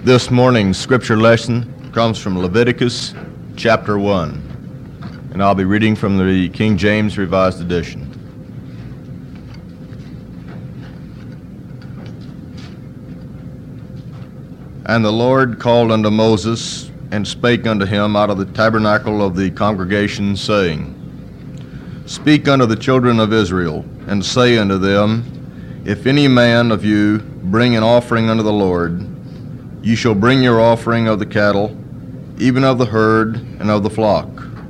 This morning's scripture lesson comes from Leviticus chapter 1, and I'll be reading from the King James Revised Edition. And the Lord called unto Moses, and spake unto him out of the tabernacle of the congregation, saying, Speak unto the children of Israel, and say unto them, If any man of you bring an offering unto the Lord, ye shall bring your offering of the cattle, even of the herd and of the flock.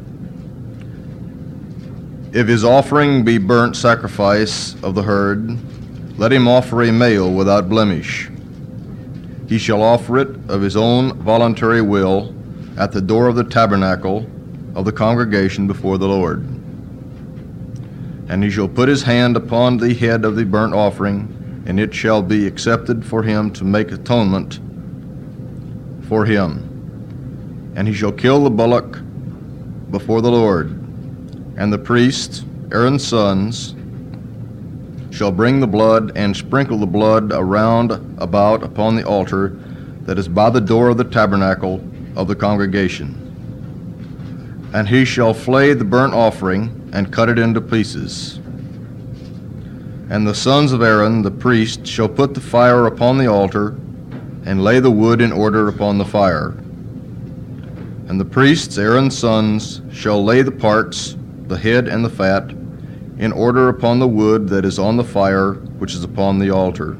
If his offering be burnt sacrifice of the herd, let him offer a male without blemish. He shall offer it of his own voluntary will at the door of the tabernacle of the congregation before the Lord. And he shall put his hand upon the head of the burnt offering, and it shall be accepted for him to make atonement for him. And he shall kill the bullock before the Lord. And the priest, Aaron's sons, shall bring the blood and sprinkle the blood around about upon the altar that is by the door of the tabernacle of the congregation. And he shall flay the burnt offering and cut it into pieces. And the sons of Aaron, the priest, shall put the fire upon the altar and lay the wood in order upon the fire. And the priests, Aaron's sons, shall lay the parts, the head and the fat, in order upon the wood that is on the fire which is upon the altar.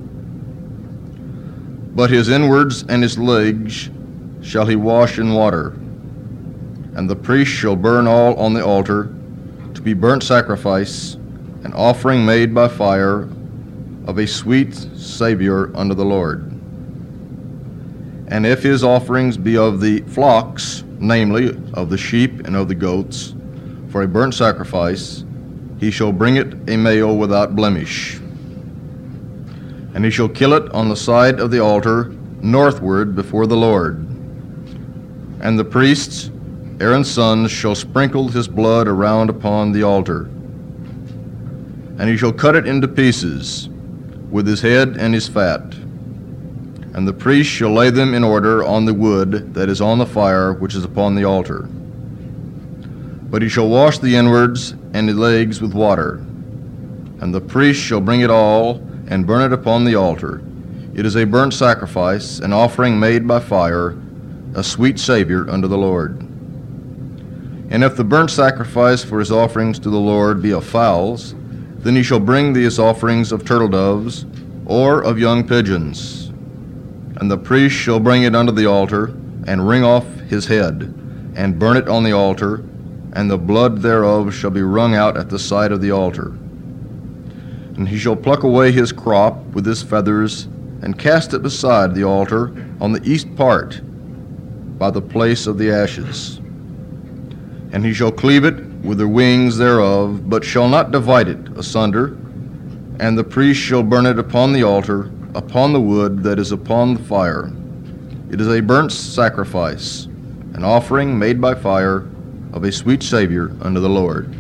But his inwards and his legs shall he wash in water, and the priest shall burn all on the altar to be burnt sacrifice, an offering made by fire of a sweet savour unto the Lord. And if his offerings be of the flocks, namely of the sheep and of the goats, for a burnt sacrifice, he shall bring it a male without blemish. And he shall kill it on the side of the altar northward before the Lord. And the priests, Aaron's sons, shall sprinkle his blood around upon the altar. And he shall cut it into pieces, with his head and his fat. And the priest shall lay them in order on the wood that is on the fire which is upon the altar. But he shall wash the inwards and the legs with water. And the priest shall bring it all and burn it upon the altar. It is a burnt sacrifice, an offering made by fire, a sweet Savior unto the Lord. And if the burnt sacrifice for his offerings to the Lord be of fowls, then he shall bring these offerings of turtle doves or of young pigeons. And the priest shall bring it unto the altar, and wring off his head, and burn it on the altar, and the blood thereof shall be wrung out at the side of the altar. And he shall pluck away his crop with his feathers, and cast it beside the altar on the east part, by the place of the ashes. And he shall cleave it with the wings thereof, but shall not divide it asunder. And the priest shall burn it upon the altar, upon the wood that is upon the fire. It is a burnt sacrifice, an offering made by fire of a sweet Savior unto the Lord.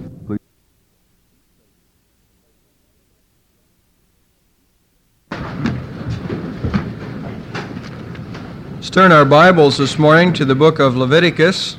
Let's turn our Bibles this morning to the book of Leviticus.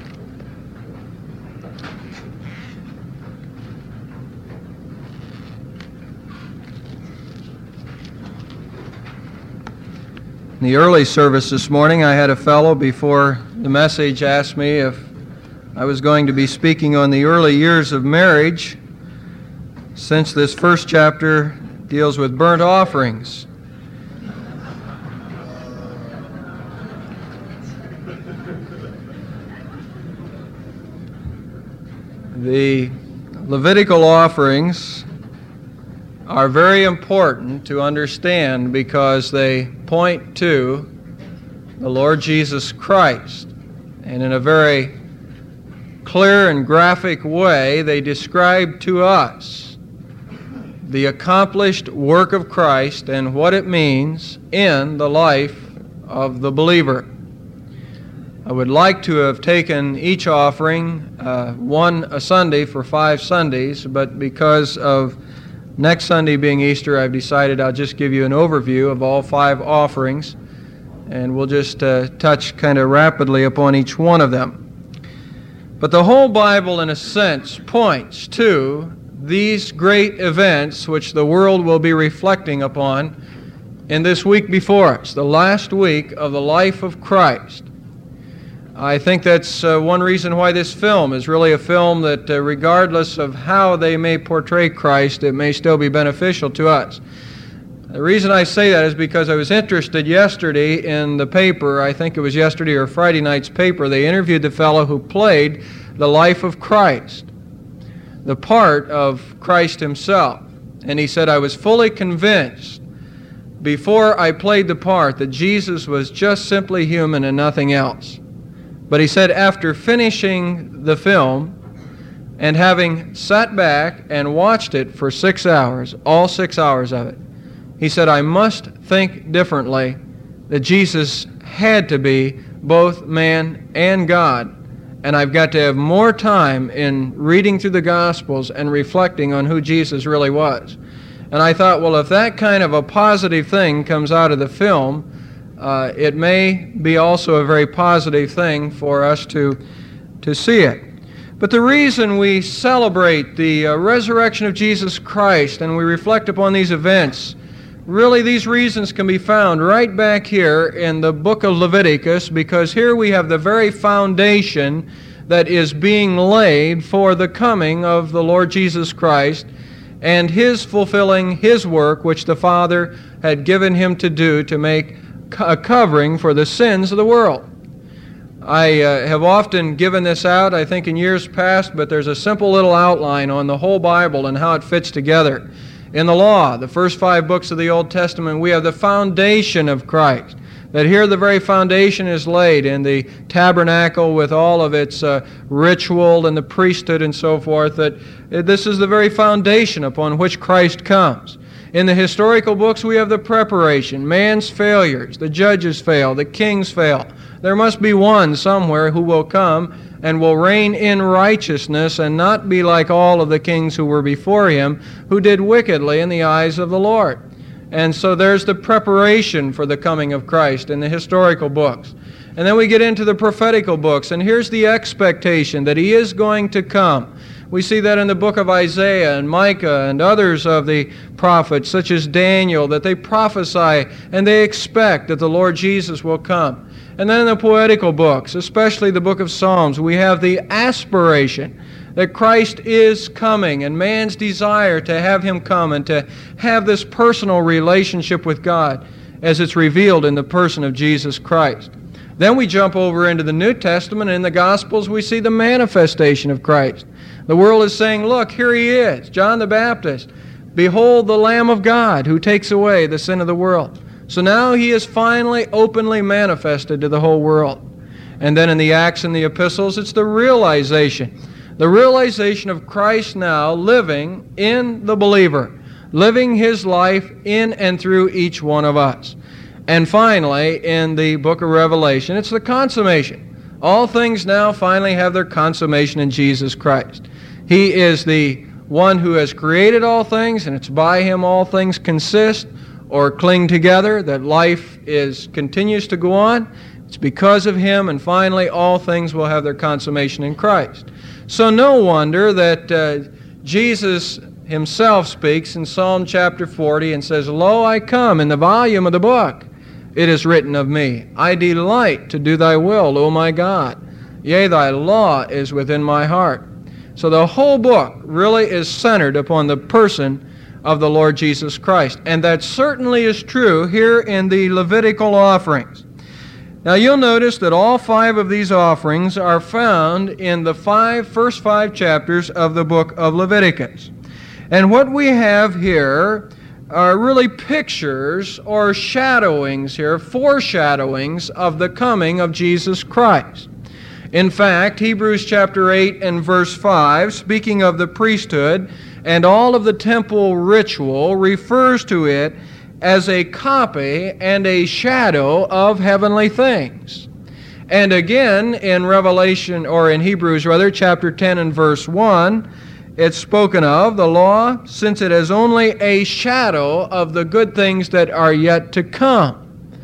In the early service this morning, I had a fellow before the message ask me if I was going to be speaking on the early years of marriage, since this first chapter deals with burnt offerings. The Levitical offerings are very important to understand because they point to the Lord Jesus Christ. And in a very clear and graphic way, they describe to us the accomplished work of Christ and what it means in the life of the believer. I would like to have taken each offering one a Sunday for 5 Sundays, but because of next Sunday being Easter, I've decided I'll just give you an overview of all 5 offerings And we'll just touch kind of rapidly upon each one of them. But the whole Bible, in a sense, points to these great events which the world will be reflecting upon in this week before us, the last week of the life of Christ. I think that's one reason why this film is really a film that, regardless of how they may portray Christ, it may still be beneficial to us. The reason I say that is because I was interested yesterday in the paper. I think it was yesterday or Friday night's paper. They interviewed the fellow who played the life of Christ, the part of Christ himself. And he said, I was fully convinced before I played the part that Jesus was just simply human and nothing else. But he said, after finishing the film and having sat back and watched it for 6 hours, all 6 hours of it, he said, I must think differently, that Jesus had to be both man and God. And I've got to have more time in reading through the Gospels and reflecting on who Jesus really was. And I thought, well, if that kind of a positive thing comes out of the film, it may be also a very positive thing for us to see it. But the reason we celebrate the resurrection of Jesus Christ and we reflect upon these events, really these reasons can be found right back here in the book of Leviticus, because here we have the very foundation that is being laid for the coming of the Lord Jesus Christ and His fulfilling His work which the Father had given Him to do to make a covering for the sins of the world. I have often given this out, I think in years past, but there's a simple little outline on the whole Bible and how it fits together. In the law, the first 5 books of the Old Testament, we have the foundation of Christ. That here the very foundation is laid in the tabernacle with all of its ritual and the priesthood and so forth, that this is the very foundation upon which Christ comes. In the historical books we have the preparation, man's failures, the judges fail, the kings fail. There must be one somewhere who will come and will reign in righteousness and not be like all of the kings who were before him, who did wickedly in the eyes of the Lord. And so there's the preparation for the coming of Christ in the historical books. And then we get into the prophetical books, and here's the expectation that He is going to come. We see that in the book of Isaiah and Micah and others of the prophets, such as Daniel, that they prophesy and they expect that the Lord Jesus will come. And then in the poetical books, especially the book of Psalms, we have the aspiration that Christ is coming and man's desire to have Him come and to have this personal relationship with God as it's revealed in the person of Jesus Christ. Then we jump over into the New Testament, and in the Gospels we see the manifestation of Christ. The world is saying, look, here He is, John the Baptist. Behold the Lamb of God who takes away the sin of the world. So now He is finally openly manifested to the whole world. And then in the Acts and the Epistles, it's the realization of Christ now living in the believer, living His life in and through each one of us. And finally, in the book of Revelation, it's the consummation. All things now finally have their consummation in Jesus Christ. He is the one who has created all things, and it's by Him all things consist or cling together, that life continues to go on. It's because of Him, and finally all things will have their consummation in Christ. So no wonder that Jesus Himself speaks in Psalm chapter 40 and says, Lo, I come, in the volume of the book it is written of me, I delight to do Thy will, O my God. Yea, Thy law is within my heart. So the whole book really is centered upon the person of the Lord Jesus Christ. And that certainly is true here in the Levitical offerings. Now you'll notice that all 5 of these offerings are found in the first 5 chapters of the book of Leviticus. And what we have here are really pictures or shadowings here, foreshadowings of the coming of Jesus Christ. In fact, Hebrews chapter 8 and verse 5, speaking of the priesthood and all of the temple ritual, refers to it as a copy and a shadow of heavenly things. And again, in Hebrews chapter 10 and verse 1, it's spoken of, the law, since it is only a shadow of the good things that are yet to come.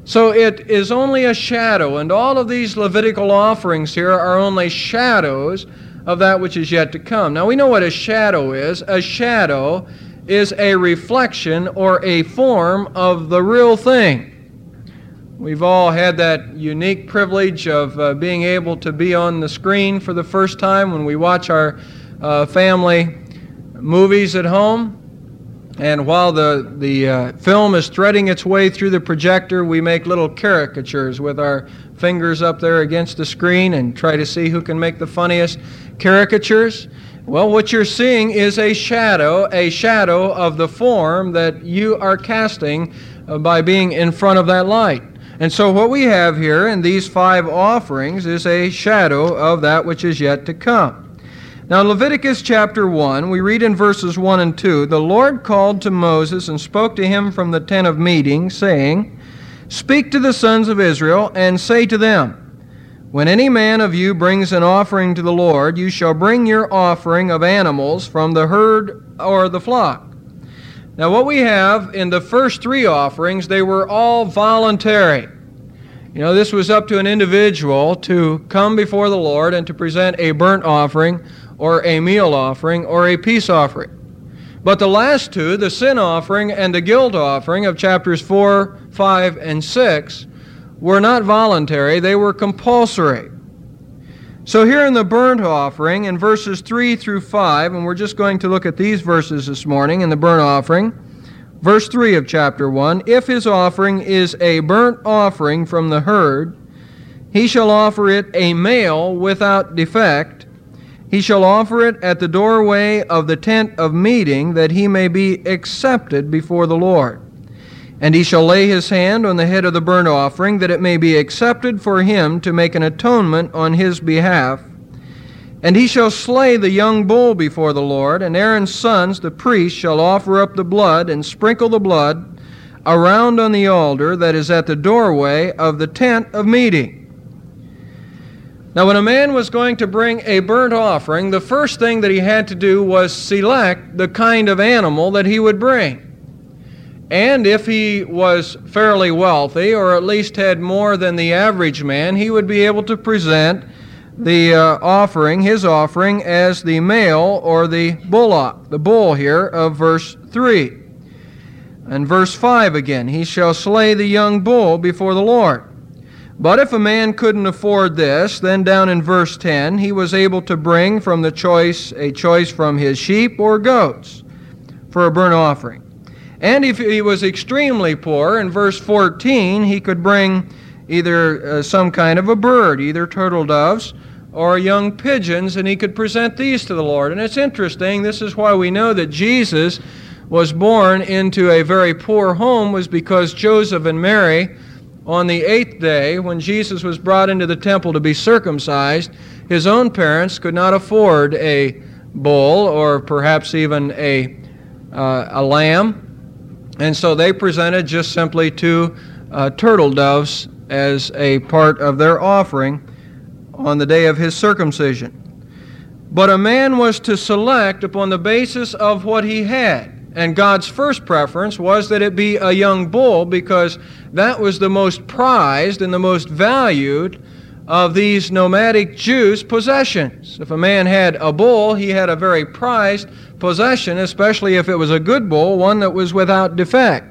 So it is only a shadow, and all of these Levitical offerings here are only shadows of that which is yet to come. Now we know what a shadow is. A shadow is a reflection or a form of the real thing. We've all had that unique privilege of being able to be on the screen for the first time when we watch our family movies at home. And while the film is threading its way through the projector, we make little caricatures with our fingers up there against the screen and try to see who can make the funniest caricatures. Well, what you're seeing is a shadow of the form that you are casting by being in front of that light. And so what we have here in these 5 offerings is a shadow of that which is yet to come. Now, Leviticus chapter 1, we read in verses 1 and 2, "The Lord called to Moses and spoke to him from the tent of meeting, saying, Speak to the sons of Israel, and say to them, When any man of you brings an offering to the Lord, you shall bring your offering of animals from the herd or the flock." Now, what we have in the first 3 offerings, they were all voluntary. You know, this was up to an individual to come before the Lord and to present a burnt offering or a meal offering or a peace offering. But the last 2, the sin offering and the guilt offering of chapters 4, 5, and 6, were not voluntary, they were compulsory. So here in the burnt offering, in verses 3 through 5, and we're just going to look at these verses this morning in the burnt offering, verse 3 of chapter 1, "If his offering is a burnt offering from the herd, he shall offer it a male without defect. He shall offer it at the doorway of the tent of meeting, that he may be accepted before the Lord. And he shall lay his hand on the head of the burnt offering, that it may be accepted for him to make an atonement on his behalf. And he shall slay the young bull before the Lord, and Aaron's sons, the priests, shall offer up the blood and sprinkle the blood around on the altar that is at the doorway of the tent of meeting." Now, when a man was going to bring a burnt offering, the first thing that he had to do was select the kind of animal that he would bring. And if he was fairly wealthy, or at least had more than the average man, he would be able to present the offering, his offering, as the male or the bullock, the bull here of verse 3. And verse 5 again, "He shall slay the young bull before the Lord." But if a man couldn't afford this, then down in verse 10, he was able to bring from a choice from his sheep or goats for a burnt offering. And if he was extremely poor, in verse 14, he could bring either some kind of a bird, either turtle doves or young pigeons, and he could present these to the Lord. And it's interesting, this is why we know that Jesus was born into a very poor home, was because Joseph and Mary, on the 8th day, when Jesus was brought into the temple to be circumcised, his own parents could not afford a bull or perhaps even a lamb. And so they presented just simply 2 turtle doves as a part of their offering on the day of his circumcision. But a man was to select upon the basis of what he had. And God's first preference was that it be a young bull, because that was the most prized and the most valued of these nomadic Jews' possessions. If a man had a bull, he had a very prized possession, especially if it was a good bull, one that was without defect.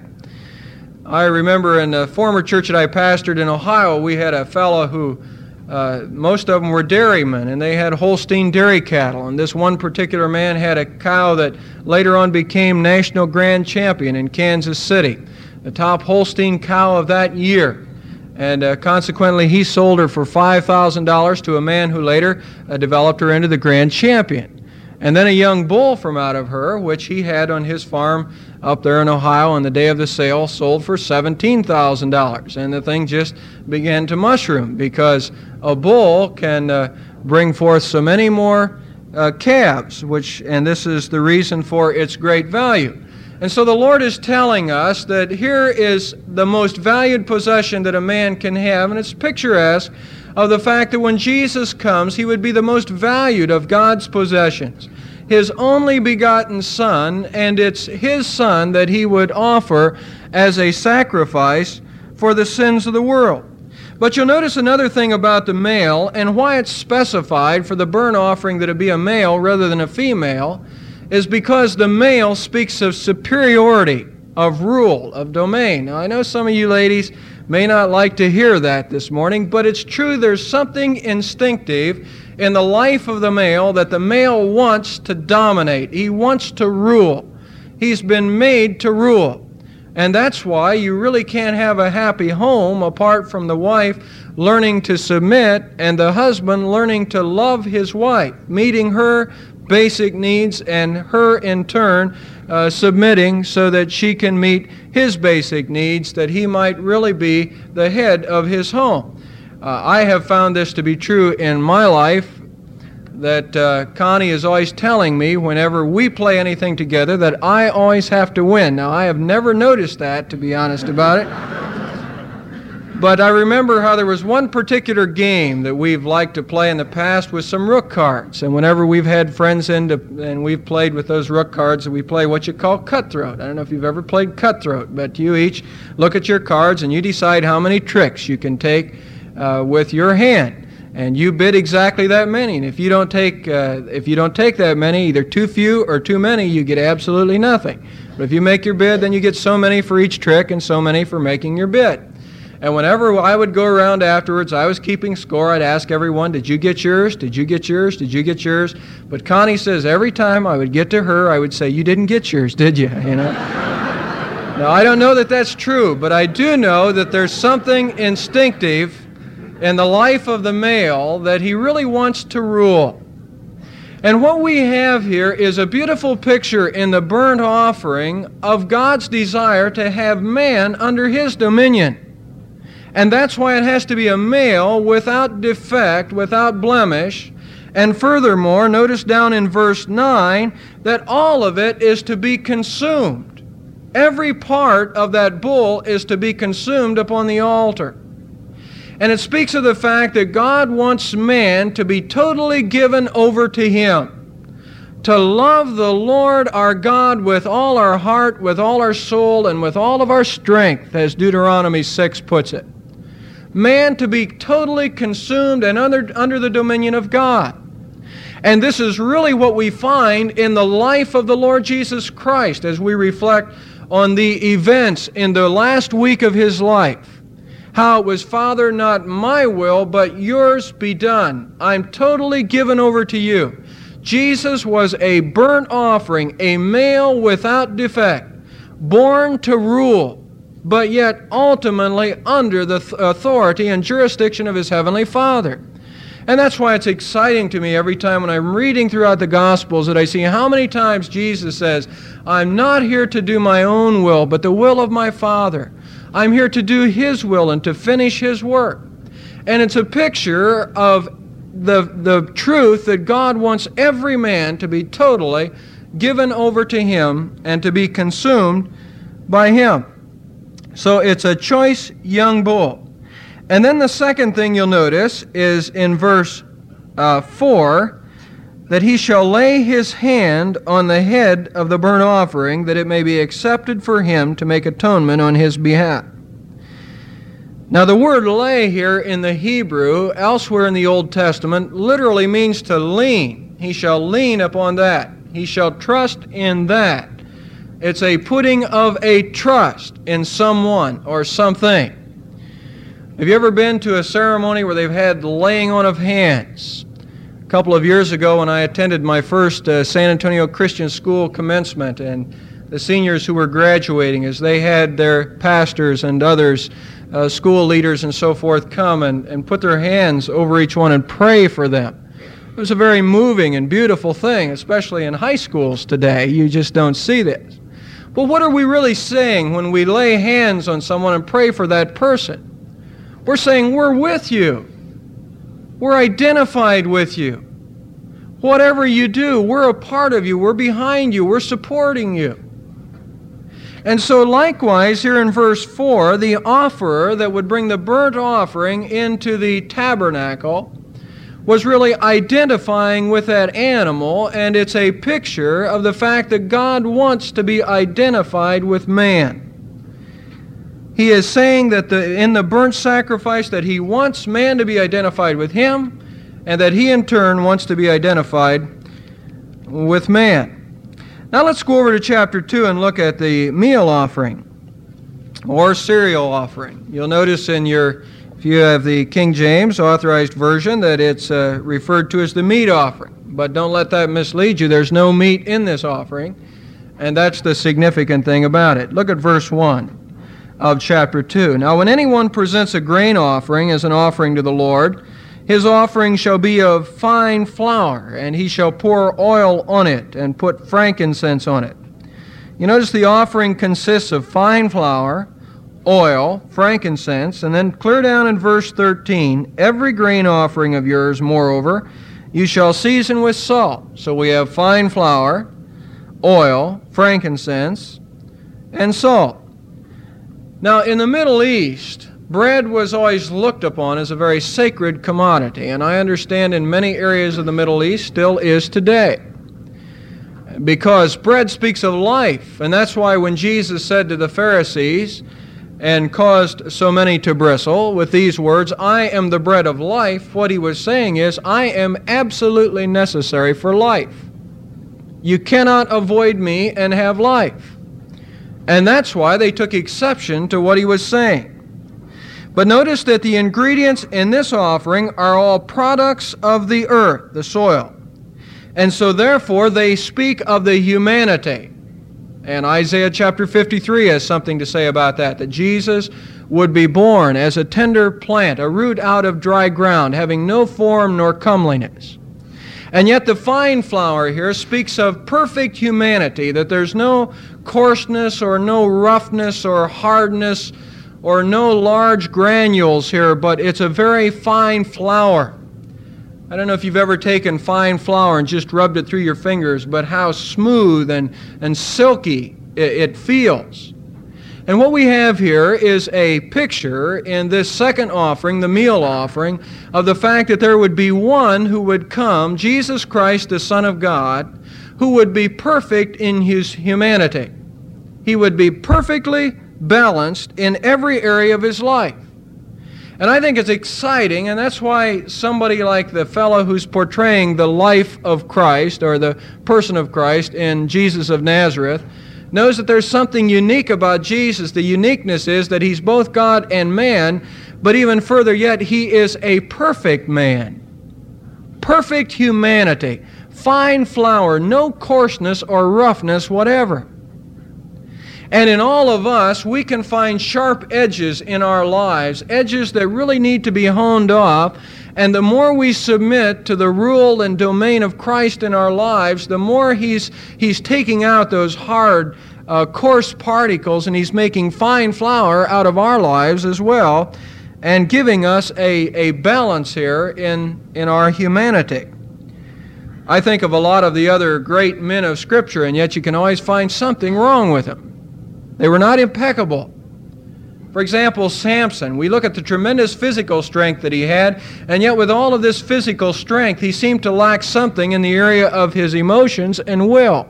I remember in the former church that I pastored in Ohio, we had a fellow who most of them were dairymen, and they had Holstein dairy cattle. And this one particular man had a cow that later on became national grand champion in Kansas City, the top Holstein cow of that year. And consequently, he sold her for $5,000 to a man who later developed her into the grand champion. And then a young bull from out of her, which he had on his farm up there in Ohio on the day of the sale, sold for $17,000. And the thing just began to mushroom, because a bull can bring forth so many more calves, and this is the reason for its great value. And so the Lord is telling us that here is the most valued possession that a man can have, and it's picturesque of the fact that when Jesus comes, he would be the most valued of God's possessions, his only begotten Son, and it's his Son that he would offer as a sacrifice for the sins of the world. But you'll notice another thing about the male and why it's specified for the burnt offering that it be a male rather than a female is because the male speaks of superiority, of rule, of domain. Now, I know some of you ladies may not like to hear that this morning, but it's true. There's something instinctive in the life of the male that the male wants to dominate. He wants to rule. He's been made to rule. And that's why you really can't have a happy home apart from the wife learning to submit and the husband learning to love his wife, meeting her basic needs and her in turn submitting so that she can meet his basic needs, that he might really be the head of his home. I have found this to be true in my life, that Connie is always telling me whenever we play anything together that I always have to win. Now, I have never noticed that, to be honest about it. But I remember how there was one particular game that we've liked to play in the past with some rook cards. And whenever we've had friends in and we've played with those rook cards, we play what you call cutthroat. I don't know if you've ever played cutthroat, but you each look at your cards and you decide how many tricks you can take with your hand. And you bid exactly that many. And if you don't take that many, either too few or too many, you get absolutely nothing. But if you make your bid, then you get so many for each trick and so many for making your bid. And whenever I would go around afterwards, I was keeping score. I'd ask everyone, did you get yours? Did you get yours? Did you get yours? But Connie says every time I would get to her, I would say, you didn't get yours, did you? You know? Now, I don't know that that's true, but I do know that there's something instinctive in the life of the male that he really wants to rule. And what we have here is a beautiful picture in the burnt offering of God's desire to have man under his dominion. And that's why it has to be a male without defect, without blemish. And furthermore, notice down in verse 9 that all of it is to be consumed. Every part of that bull is to be consumed upon the altar. And it speaks of the fact that God wants man to be totally given over to Him, to love the Lord our God with all our heart, with all our soul, and with all of our strength, as Deuteronomy 6 puts it. Man to be totally consumed and under the dominion of God. And this is really what we find in the life of the Lord Jesus Christ as we reflect on the events in the last week of His life. How it was, Father, not my will, but yours be done. I'm totally given over to you. Jesus was a burnt offering, a male without defect, born to rule, but yet ultimately under the authority and jurisdiction of His Heavenly Father. And that's why it's exciting to me every time when I'm reading throughout the Gospels that I see how many times Jesus says, I'm not here to do my own will, but the will of my Father. I'm here to do His will and to finish His work. And it's a picture of the truth that God wants every man to be totally given over to Him and to be consumed by Him. So it's a choice young bull. And then the second thing you'll notice is in verse 4, that he shall lay his hand on the head of the burnt offering, that it may be accepted for him to make atonement on his behalf. Now the word lay here in the Hebrew, elsewhere in the Old Testament, literally means to lean. He shall lean upon that. He shall trust in that. It's a putting of a trust in someone or something. Have you ever been to a ceremony where they've had the laying on of hands? A couple of years ago when I attended my first San Antonio Christian School commencement, and the seniors who were graduating, as they had their pastors and others, school leaders and so forth, come and put their hands over each one and pray for them. It was a very moving and beautiful thing, especially in high schools today. You just don't see this. But what are we really saying when we lay hands on someone and pray for that person? We're saying we're with you. We're identified with you. Whatever you do, we're a part of you. We're behind you. We're supporting you. And so likewise, here in verse 4, the offerer that would bring the burnt offering into the tabernacle was really identifying with that animal, and it's a picture of the fact that God wants to be identified with man. He is saying that in the burnt sacrifice that he wants man to be identified with him, and that he in turn wants to be identified with man. Now let's go over to chapter 2 and look at the meal offering or cereal offering. You'll notice if you have the King James Authorized Version, that it's referred to as the meat offering. But don't let that mislead you. There's no meat in this offering, and that's the significant thing about it. Look at verse 1 of chapter 2. Now when anyone presents a grain offering as an offering to the Lord, his offering shall be of fine flour, and he shall pour oil on it and put frankincense on it. You notice the offering consists of fine flour, oil, frankincense, and then clear down in verse 13, every grain offering of yours, moreover, you shall season with salt. So we have fine flour, oil, frankincense, and salt. Now, in the Middle East, bread was always looked upon as a very sacred commodity, and I understand in many areas of the Middle East still is today. Because bread speaks of life, and that's why when Jesus said to the Pharisees, and caused so many to bristle with these words, I am the bread of life, what he was saying is, I am absolutely necessary for life. You cannot avoid me and have life. And that's why they took exception to what he was saying. But notice that the ingredients in this offering are all products of the earth, the soil. And so therefore they speak of the humanity. And Isaiah chapter 53 has something to say about that Jesus would be born as a tender plant, a root out of dry ground, having no form nor comeliness. And yet the fine flour here speaks of perfect humanity, that there's no coarseness or no roughness or hardness or no large granules here, but it's a very fine flour. I don't know if you've ever taken fine flour and just rubbed it through your fingers, but how smooth and silky it feels. And what we have here is a picture in this second offering, the meal offering, of the fact that there would be one who would come, Jesus Christ, the Son of God, who would be perfect in his humanity. He would be perfectly balanced in every area of his life. And I think it's exciting, and that's why somebody like the fellow who's portraying the life of Christ, or the person of Christ in Jesus of Nazareth, knows that there's something unique about Jesus. The uniqueness is that he's both God and man, but even further yet, he is a perfect man. Perfect humanity. Fine flour, no coarseness or roughness whatever. And in all of us, we can find sharp edges in our lives, edges that really need to be honed off. And the more we submit to the rule and domain of Christ in our lives, the more He's taking out those hard, coarse particles, and He's making fine flour out of our lives as well, and giving us a balance here in our humanity. I think of a lot of the other great men of Scripture, and yet you can always find something wrong with them. They were not impeccable. For example, Samson, we look at the tremendous physical strength that he had, and yet with all of this physical strength, he seemed to lack something in the area of his emotions and will.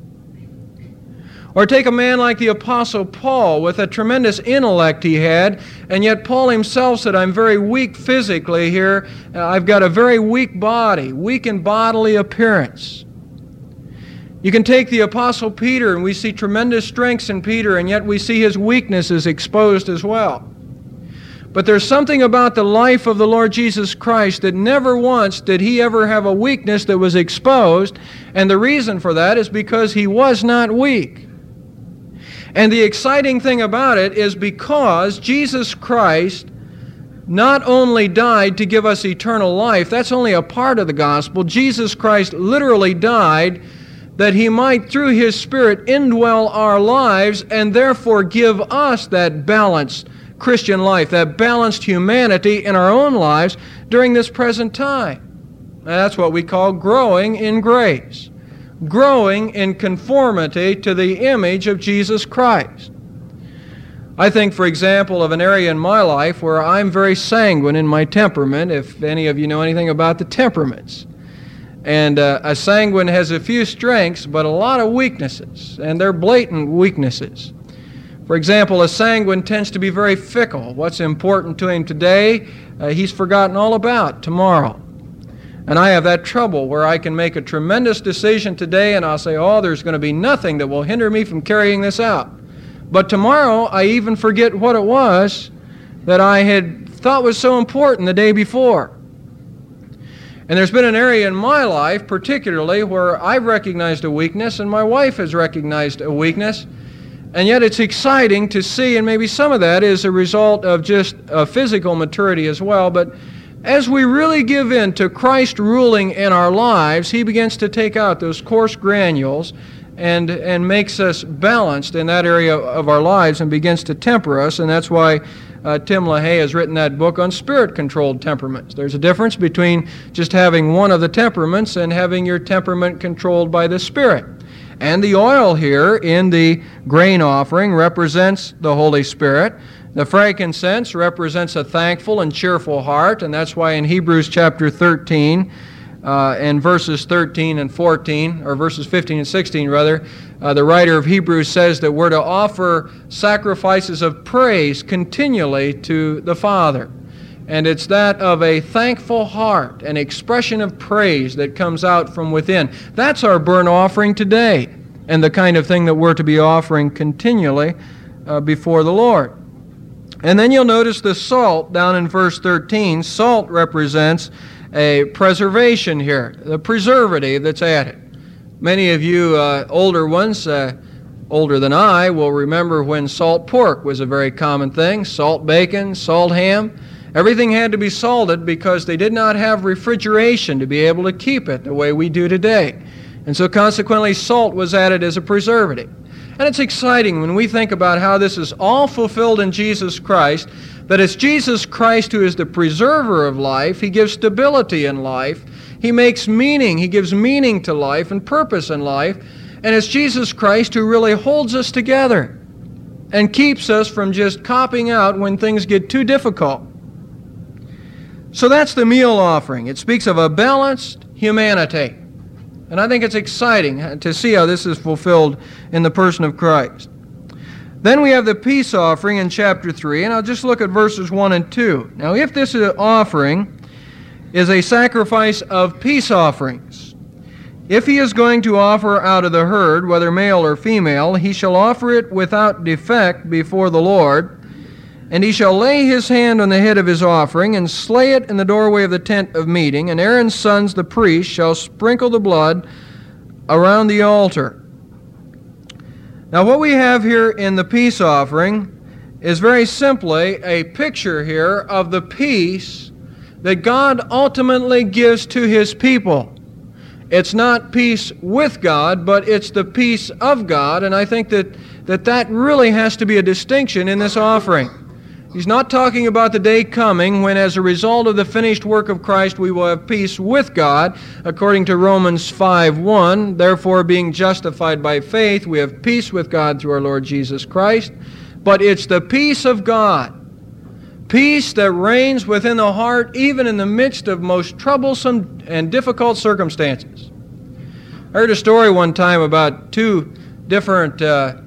Or take a man like the Apostle Paul, with a tremendous intellect he had, and yet Paul himself said, I'm very weak physically here. I've got a very weak body, weak in bodily appearance. You can take the Apostle Peter, and we see tremendous strengths in Peter, and yet we see his weaknesses exposed as well. But there's something about the life of the Lord Jesus Christ that never once did he ever have a weakness that was exposed, and the reason for that is because he was not weak. And the exciting thing about it is because Jesus Christ not only died to give us eternal life, that's only a part of the gospel. Jesus Christ literally died that He might, through His Spirit, indwell our lives and therefore give us that balanced Christian life, that balanced humanity in our own lives during this present time. And that's what we call growing in grace, growing in conformity to the image of Jesus Christ. I think, for example, of an area in my life where I'm very sanguine in my temperament, if any of you know anything about the temperaments. And a sanguine has a few strengths, but a lot of weaknesses, and they're blatant weaknesses. For example, a sanguine tends to be very fickle. What's important to him today, he's forgotten all about tomorrow. And I have that trouble where I can make a tremendous decision today and I'll say, oh, there's going to be nothing that will hinder me from carrying this out. But tomorrow I even forget what it was that I had thought was so important the day before. And there's been an area in my life particularly where I've recognized a weakness and my wife has recognized a weakness. And yet it's exciting to see, and maybe some of that is a result of just physical maturity as well, but as we really give in to Christ ruling in our lives, He begins to take out those coarse granules and makes us balanced in that area of our lives and begins to temper us. And that's why Tim LaHaye has written that book on spirit-controlled temperaments. There's a difference between just having one of the temperaments and having your temperament controlled by the Spirit. And the oil here in the grain offering represents the Holy Spirit. The frankincense represents a thankful and cheerful heart, and that's why in Hebrews chapter 13 and verses 13 and 14, or verses 15 and 16 rather, the writer of Hebrews says that we're to offer sacrifices of praise continually to the Father. And it's that of a thankful heart, an expression of praise that comes out from within. That's our burnt offering today, and the kind of thing that we're to be offering continually before the Lord. And then you'll notice the salt down in verse 13. Salt represents a preservation here, the preservative that's added. Many of you older ones, older than I, will remember when salt pork was a very common thing, salt bacon, salt ham. Everything had to be salted because they did not have refrigeration to be able to keep it the way we do today. And so consequently, salt was added as a preservative. And it's exciting when we think about how this is all fulfilled in Jesus Christ, that it's Jesus Christ who is the preserver of life. He gives stability in life. He makes meaning. He gives meaning to life and purpose in life. And it's Jesus Christ who really holds us together and keeps us from just copping out when things get too difficult. So that's the meal offering. It speaks of a balanced humanity. And I think it's exciting to see how this is fulfilled in the person of Christ. Then we have the peace offering in chapter 3, and I'll just look at verses 1 and 2. Now, if this offering is a sacrifice of peace offerings, if he is going to offer out of the herd, whether male or female, he shall offer it without defect before the Lord, and he shall lay his hand on the head of his offering, and slay it in the doorway of the tent of meeting, and Aaron's sons, the priests, shall sprinkle the blood around the altar. Now what we have here in the peace offering is very simply a picture here of the peace that God ultimately gives to His people. It's not peace with God, but it's the peace of God, and I think that really has to be a distinction in this offering. He's not talking about the day coming when, as a result of the finished work of Christ, we will have peace with God, according to Romans 5:1. Therefore, being justified by faith, we have peace with God through our Lord Jesus Christ. But it's the peace of God, peace that reigns within the heart, even in the midst of most troublesome and difficult circumstances. I heard a story one time about two different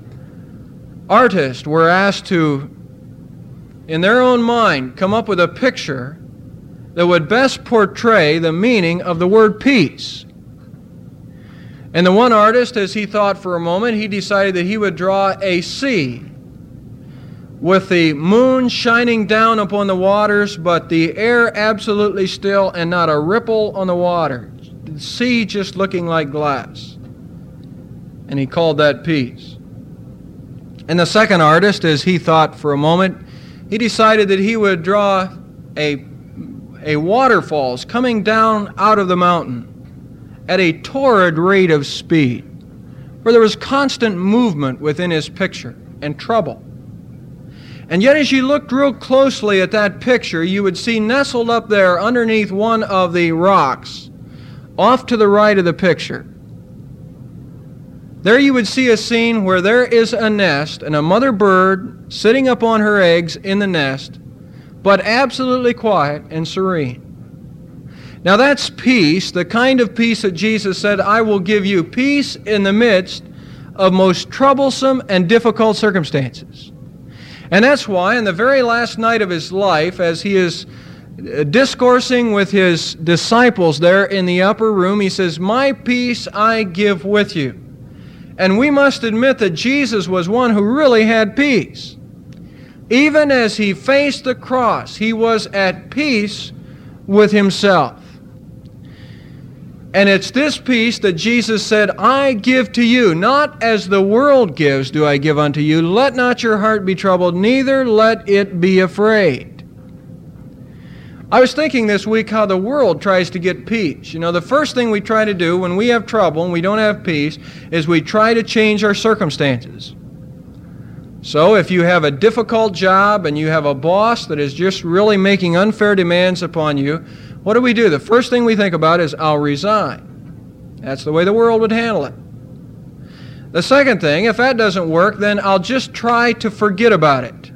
artists were asked to, in their own mind, come up with a picture that would best portray the meaning of the word peace. And the one artist, as he thought for a moment, he decided that he would draw a sea with the moon shining down upon the waters, but the air absolutely still and not a ripple on the water. The sea just looking like glass. And he called that peace. And the second artist, as he thought for a moment, he decided that he would draw a waterfalls coming down out of the mountain at a torrid rate of speed, where there was constant movement within his picture and trouble. And yet as you looked real closely at that picture, you would see nestled up there underneath one of the rocks, off to the right of the picture, there you would see a scene where there is a nest and a mother bird sitting up on her eggs in the nest, but absolutely quiet and serene. Now that's peace, the kind of peace that Jesus said, I will give you peace in the midst of most troublesome and difficult circumstances. And that's why in the very last night of his life, as he is discoursing with his disciples there in the upper room, he says, "My peace I give with you." And we must admit that Jesus was one who really had peace. Even as he faced the cross, he was at peace with himself. And it's this peace that Jesus said, "I give to you, not as the world gives do I give unto you. Let not your heart be troubled, neither let it be afraid." I was thinking this week how the world tries to get peace. You know, the first thing we try to do when we have trouble and we don't have peace is we try to change our circumstances. So if you have a difficult job and you have a boss that is just really making unfair demands upon you, what do? The first thing we think about is, "I'll resign." That's the way the world would handle it. The second thing, if that doesn't work, then I'll just try to forget about it.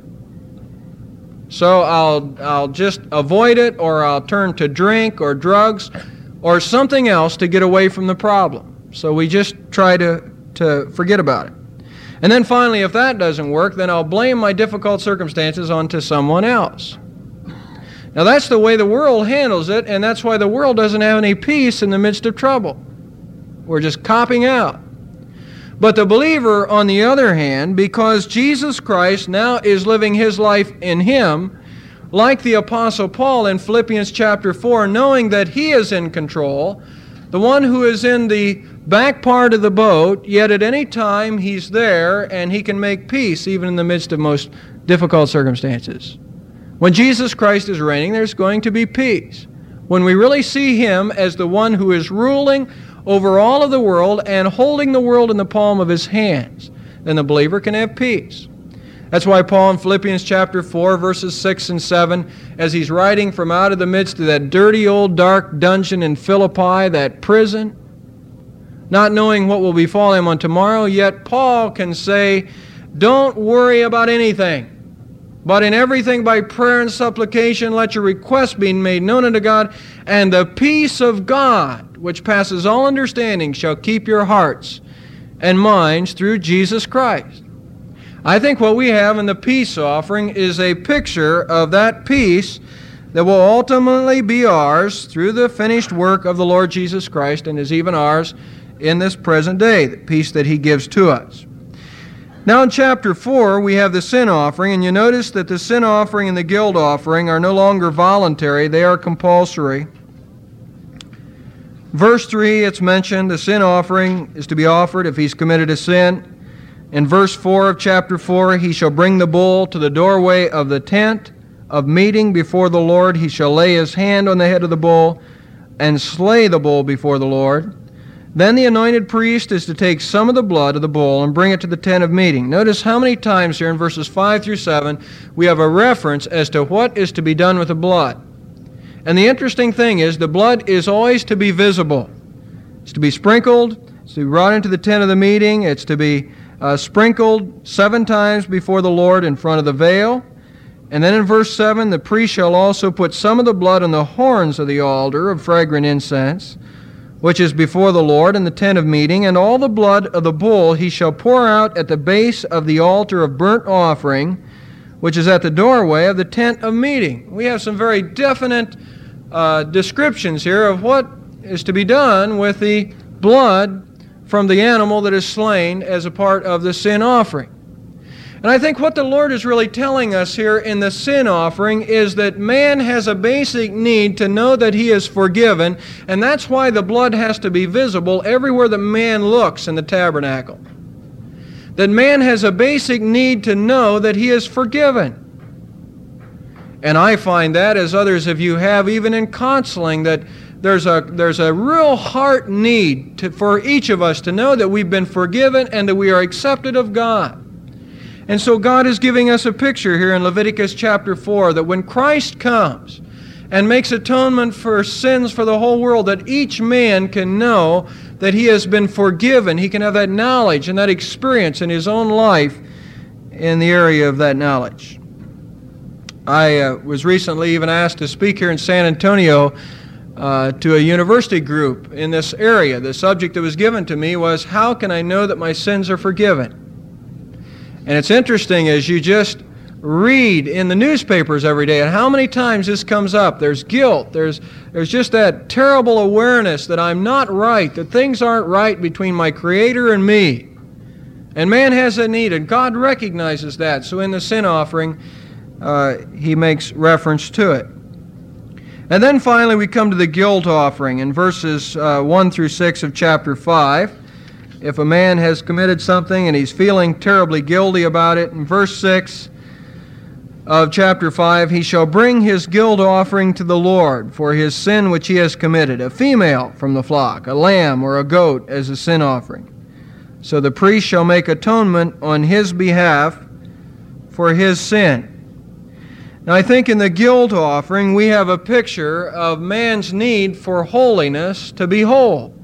So I'll just avoid it, or I'll turn to drink or drugs or something else to get away from the problem. So we just try to forget about it. And then finally, if that doesn't work, then I'll blame my difficult circumstances onto someone else. Now that's the way the world handles it, and that's why the world doesn't have any peace in the midst of trouble. We're just copping out. But the believer, on the other hand, because Jesus Christ now is living his life in him, like the Apostle Paul in Philippians chapter 4, knowing that he is in control, the one who is in the back part of the boat, yet at any time he's there and he can make peace even in the midst of most difficult circumstances. When Jesus Christ is reigning, there's going to be peace. When we really see him as the one who is ruling over all of the world and holding the world in the palm of his hands, then the believer can have peace. That's why Paul in Philippians chapter 4, verses 6 and 7, as he's writing from out of the midst of that dirty old dark dungeon in Philippi, that prison, not knowing what will befall him on tomorrow, yet Paul can say, "Don't worry about anything, but in everything by prayer and supplication let your requests be made known unto God, and the peace of God, which passes all understanding, shall keep your hearts and minds through Jesus Christ." I think what we have in the peace offering is a picture of that peace that will ultimately be ours through the finished work of the Lord Jesus Christ, and is even ours in this present day, the peace that he gives to us. Now in chapter 4, we have the sin offering, and you notice that the sin offering and the guilt offering are no longer voluntary, they are compulsory. Verse 3, it's mentioned the sin offering is to be offered if he's committed a sin. In verse 4 of chapter 4, he shall bring the bull to the doorway of the tent of meeting before the Lord. He shall lay his hand on the head of the bull and slay the bull before the Lord. Then the anointed priest is to take some of the blood of the bull and bring it to the tent of meeting. Notice how many times here in verses 5 through 7 we have a reference as to what is to be done with the blood. And the interesting thing is the blood is always to be visible. It's to be sprinkled. It's to be brought into the tent of the meeting. It's to be sprinkled 7 times before the Lord in front of the veil. And then in verse 7, the priest shall also put some of the blood on the horns of the altar of fragrant incense, which is before the Lord in the tent of meeting, and all the blood of the bull he shall pour out at the base of the altar of burnt offering, which is at the doorway of the tent of meeting. We have some very definite descriptions here of what is to be done with the blood from the animal that is slain as a part of the sin offering. And I think what the Lord is really telling us here in the sin offering is that man has a basic need to know that he is forgiven, and that's why the blood has to be visible everywhere that man looks in the tabernacle. That man has a basic need to know that he is forgiven. And I find that, as others of you have, even in counseling, that there's a real heart need for each of us to know that we've been forgiven and that we are accepted of God. And so God is giving us a picture here in Leviticus chapter 4 that when Christ comes and makes atonement for sins for the whole world, that each man can know that he has been forgiven. He can have that knowledge and that experience in his own life in the area of that knowledge. I was recently even asked to speak here in San Antonio to a university group in this area. The subject that was given to me was, how can I know that my sins are forgiven? And it's interesting as you just read in the newspapers every day and how many times this comes up. There's guilt. There's just that terrible awareness that I'm not right, that things aren't right between my Creator and me. And man has a need, and God recognizes that. So in the sin offering, he makes reference to it. And then finally we come to the guilt offering in verses 1 through 6 of chapter 5. If a man has committed something and he's feeling terribly guilty about it, in verse 6 of chapter 5, he shall bring his guilt offering to the Lord for his sin which he has committed, a female from the flock, a lamb or a goat as a sin offering. So the priest shall make atonement on his behalf for his sin. Now I think in the guilt offering we have a picture of man's need for holiness to be whole.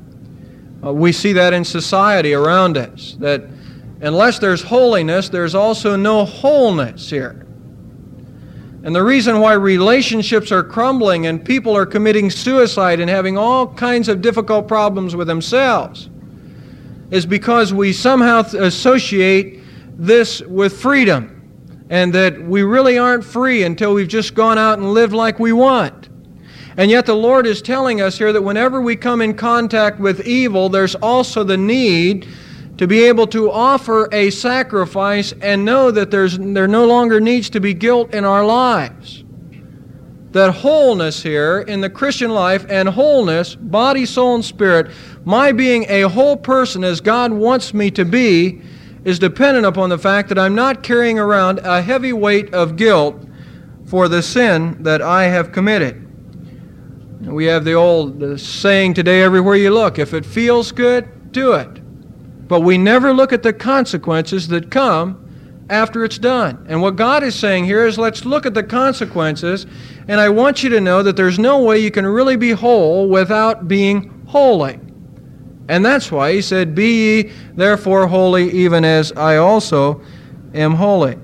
We see that in society around us, that unless there's holiness, there's also no wholeness here. And the reason why relationships are crumbling and people are committing suicide and having all kinds of difficult problems with themselves is because we somehow associate this with freedom, and that we really aren't free until we've just gone out and lived like we want. And yet the Lord is telling us here that whenever we come in contact with evil, there's also the need to be able to offer a sacrifice and know that there no longer needs to be guilt in our lives. That wholeness here in the Christian life, and wholeness, body, soul, and spirit, my being a whole person as God wants me to be, is dependent upon the fact that I'm not carrying around a heavy weight of guilt for the sin that I have committed. We have the saying today everywhere you look, if it feels good, do it. But we never look at the consequences that come after it's done. And what God is saying here is, let's look at the consequences, and I want you to know that there's no way you can really be whole without being holy. And that's why he said, be ye therefore holy, even as I also am holy.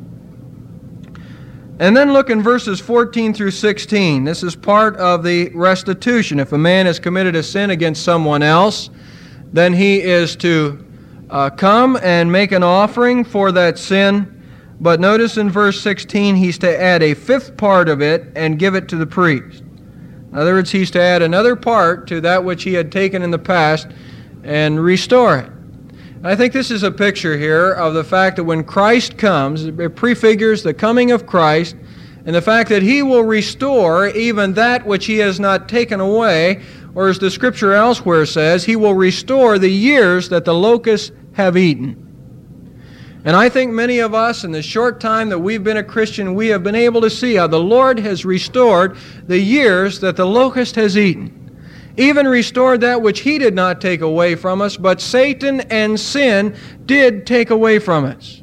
And then look in verses 14 through 16. This is part of the restitution. If a man has committed a sin against someone else, then he is to come and make an offering for that sin. But notice in verse 16, he's to add a fifth part of it and give it to the priest. In other words, he's to add another part to that which he had taken in the past and restore it. I think this is a picture here of the fact that when Christ comes, it prefigures the coming of Christ, and the fact that he will restore even that which he has not taken away, or as the Scripture elsewhere says, he will restore the years that the locusts have eaten. And I think many of us, in the short time that we've been a Christian, we have been able to see how the Lord has restored the years that the locust has eaten. Even restored that which he did not take away from us, but Satan and sin did take away from us.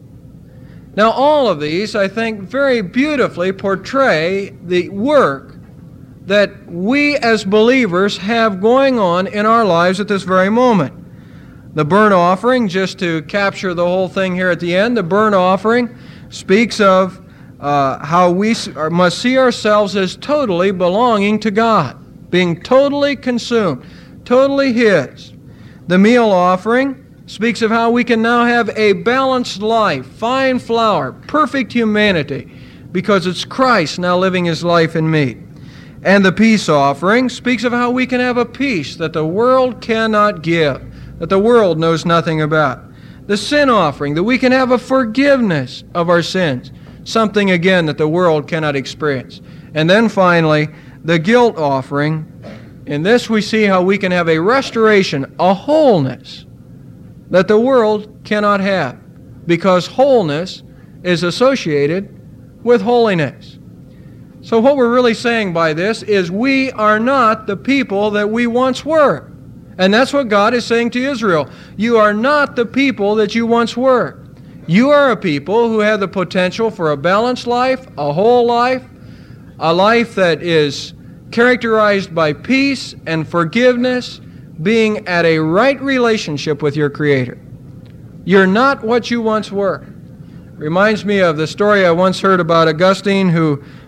Now all of these, I think, very beautifully portray the work that we as believers have going on in our lives at this very moment. The burnt offering, just to capture the whole thing here at the end, the burnt offering speaks of how we must see ourselves as totally belonging to God, being totally consumed, totally His. The meal offering speaks of how we can now have a balanced life, fine flour, perfect humanity, because it's Christ now living His life in me. And the peace offering speaks of how we can have a peace that the world cannot give, that the world knows nothing about. The sin offering, that we can have a forgiveness of our sins, something again that the world cannot experience. And then finally, the guilt offering. In this we see how we can have a restoration, a wholeness that the world cannot have, because wholeness is associated with holiness. So what we're really saying by this is we are not the people that we once were. And that's what God is saying to Israel. You are not the people that you once were. You are a people who have the potential for a balanced life, a whole life, a life that is characterized by peace and forgiveness, being at a right relationship with your Creator. You're not what you once were. Reminds me of the story I once heard about Augustine, who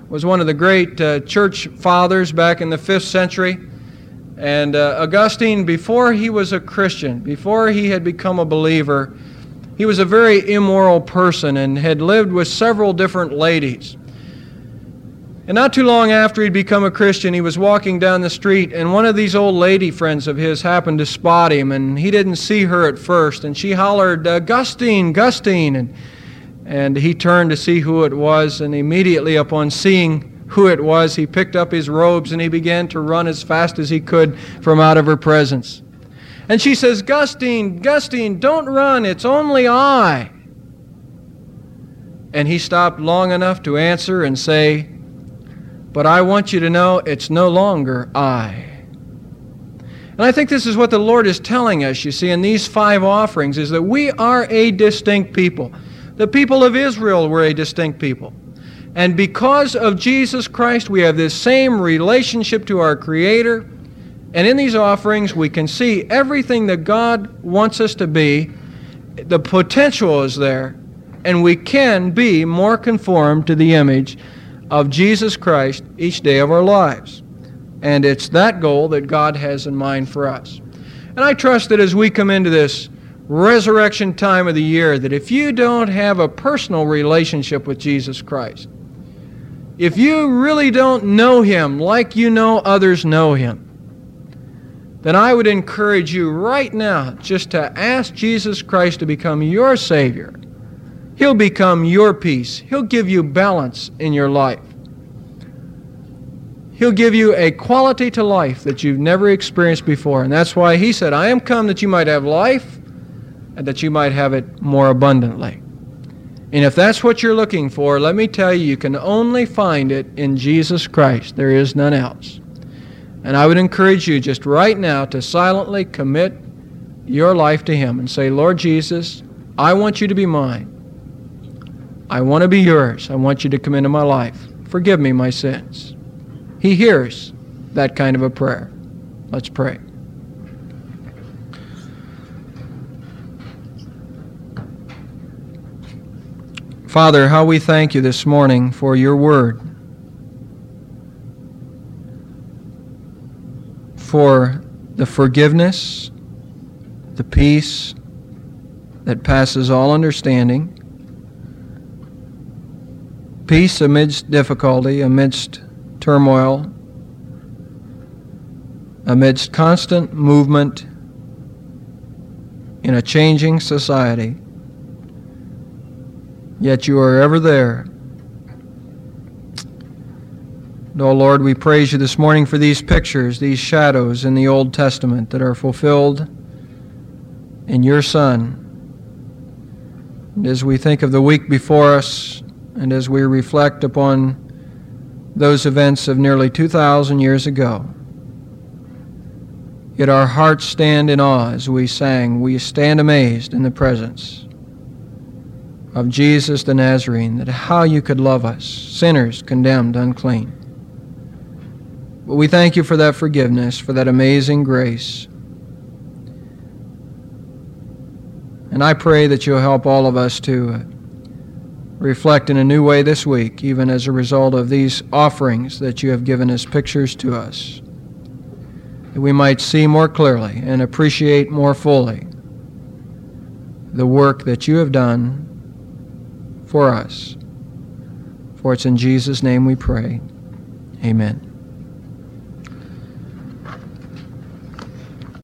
was one of the great church fathers back in the 5th century. And Augustine, before he was a Christian, before he had become a believer, he was a very immoral person and had lived with several different ladies. And not too long after he'd become a Christian, he was walking down the street, and one of these old lady friends of his happened to spot him, and he didn't see her at first, and she hollered, "Gustine, Gustine," and he turned to see who it was, and immediately upon seeing who it was, he picked up his robes and he began to run as fast as he could from out of her presence. And she says, "Gustine, Gustine, don't run, it's only I." And he stopped long enough to answer and say, "But I want you to know it's no longer I." And I think this is what the Lord is telling us, you see, in these 5 offerings, is that we are a distinct people. The people of Israel were a distinct people. And because of Jesus Christ, we have this same relationship to our Creator. And in these offerings, we can see everything that God wants us to be. The potential is there, and we can be more conformed to the image of Jesus Christ each day of our lives. And it's that goal that God has in mind for us. And I trust that as we come into this resurrection time of the year, that if you don't have a personal relationship with Jesus Christ, if you really don't know Him like you know others know Him, then I would encourage you right now just to ask Jesus Christ to become your Savior. He'll become your peace. He'll give you balance in your life. He'll give you a quality to life that you've never experienced before. And that's why He said, "I am come that you might have life and that you might have it more abundantly." And if that's what you're looking for, let me tell you, you can only find it in Jesus Christ. There is none else. And I would encourage you just right now to silently commit your life to Him and say, "Lord Jesus, I want you to be mine. I want to be yours. I want you to come into my life. Forgive me my sins." He hears that kind of a prayer. Let's pray. Father, how we thank you this morning for your word, for the forgiveness, the peace that passes all understanding, peace amidst difficulty, amidst turmoil, amidst constant movement in a changing society. Yet you are ever there. And, oh Lord, we praise you this morning for these pictures, these shadows in the Old Testament that are fulfilled in your Son. And as we think of the week before us, and as we reflect upon those events of nearly 2,000 years ago, yet our hearts stand in awe as we sang, we stand amazed in the presence of Jesus the Nazarene, that how you could love us, sinners condemned unclean. But we thank you for that forgiveness, for that amazing grace. And I pray that you'll help all of us to reflect in a new way this week, even as a result of these offerings that you have given as pictures to us, that we might see more clearly and appreciate more fully the work that you have done for us. For it's in Jesus' name we pray. Amen.